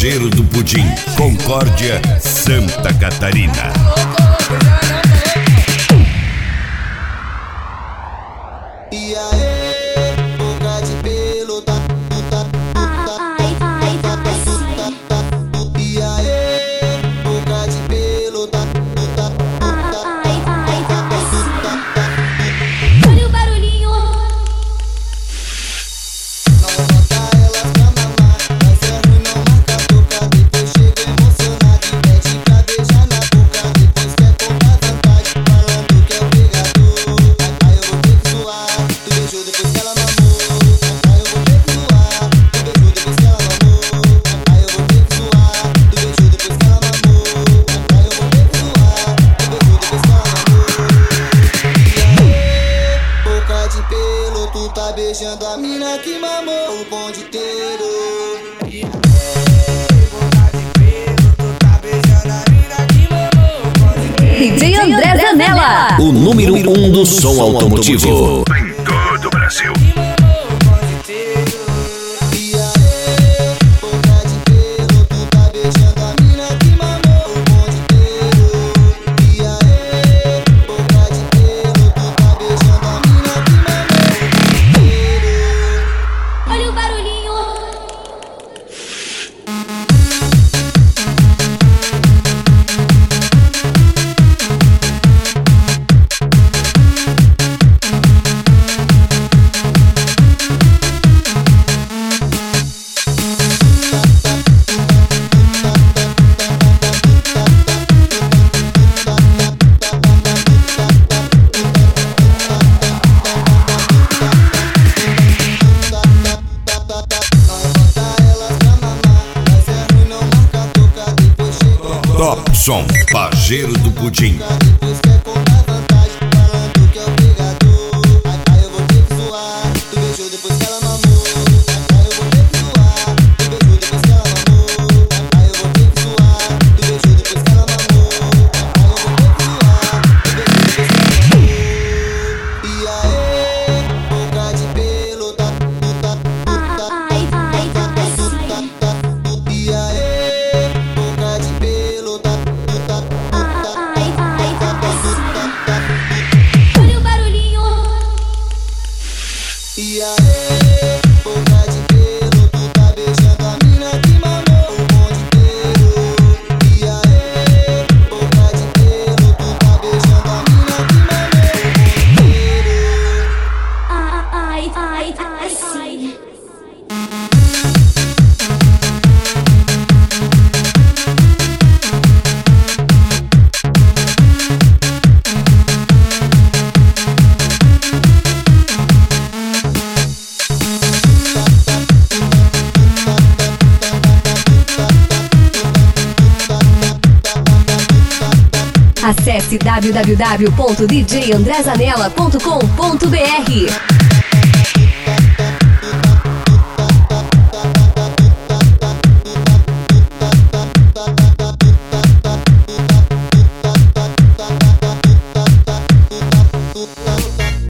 Pajeiro do Pudim, Concórdia, Santa Catarina. E aí, boca de pelo, tá, e aí, boca de pelo, tá, olha o barulhinho. não bota elas pra mamar, mas é ruim não marca a boca. Depois chega emocionado e pede pra beijar na boca. Depois quer contar vantagem, falando que é o pegador. Aí eu vou ter que zoar, tu beijou depois que ela mamou. Aí eu vou ter que zoar, tu beijou depois que ela mamou. Aí eu vou ter que zoar, tu beijou depois que ela mamou. Aí eu vou ter que zoar, tu beijou depois que ela mamou. E aí, boca de pelo, tu tá beijando a mina que mamou o bonde inteiro. E aí, boca de pelo, tu tá beijando a mina que mamou o bonde inteiro. DJ André Zanella. O número 1 do som automotivo. Em todo o Brasil. Que mamou o bonde inteiro. E aí, boca de pelo, tu tá beijando a mina que mamou o bonde inteiro. E aí, boca de pelo, tu tá beijando a mina que mamou o bonde inteiro. Olha o barulhinho. Top Som, Pajeiro do Pudim. Depois quer contar vantagem, falando que é o pegador. Aí eu vou ter que zoar, tu beijou depois que ela mamou. Aí eu vou ter que zoar, tu beijou depois que ela mamou. Aí eu vou ter que zoar, tu beijou depois que ela mamou. Aí eu vou ter que zoar, tu beijou depois que ela mamou. E aí, boca de pelo, tá, e aí, boca de pelo, tá, Olha o barulhinho. e aí, boca de pelo, tu tá beijando a mina que mamou o bonde inteiro. E aí, boca de pelo, tu tá beijando a mina que mamou o bonde inteiro. Sim. Acesse www.djandrezanella.com.br.